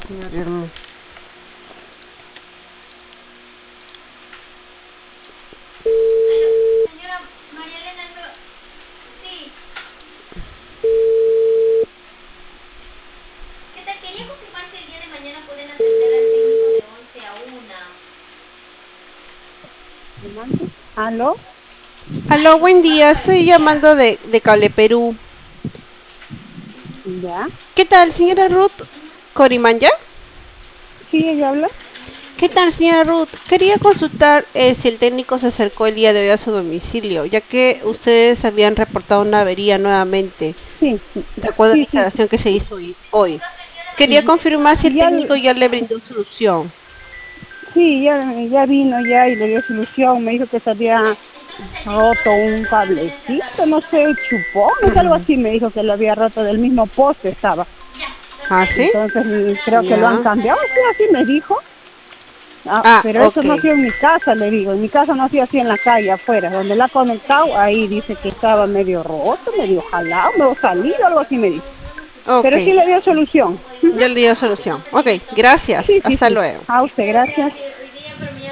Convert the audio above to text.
señor. Aló, señora María Elena, sí. ¿Qué tal? Quería confirmar si el día de mañana pueden atender al técnico de 11 a 1. ¿Aló? Aló, buen día. Estoy llamando de Cable Perú. ¿Ya? ¿Qué tal, señora Ruth Corimanya? ¿Sí, ella habla? ¿Qué tal, señora Ruth? Quería consultar si el técnico se acercó el día de hoy a su domicilio, ya que ustedes habían reportado una avería nuevamente, Sí, de acuerdo a la sí, sí. instalación que se hizo hoy. Quería Y, confirmar si el y ya, técnico ya le brindó solución. sí, ya vino ya y le dio solución. Me dijo que se había roto un cablecito, no sé, chupón, no sé, algo así. Me dijo que lo había roto del mismo poste estaba. ¿Ah, sí? Entonces creo que lo han Ya. cambiado, sí, así me dijo. Ah, Ah, pero eso ok. no ha sido en mi casa, le digo. En mi casa no ha sido así en la calle afuera. Donde la ha conectado, ahí dice que estaba medio roto, medio jalado, medio salido, algo así me dijo. Ok. Pero sí le dio solución. Ujú. Ya le dio solución. Ok, gracias. Sí, sí, Hasta sí. luego. A usted, gracias.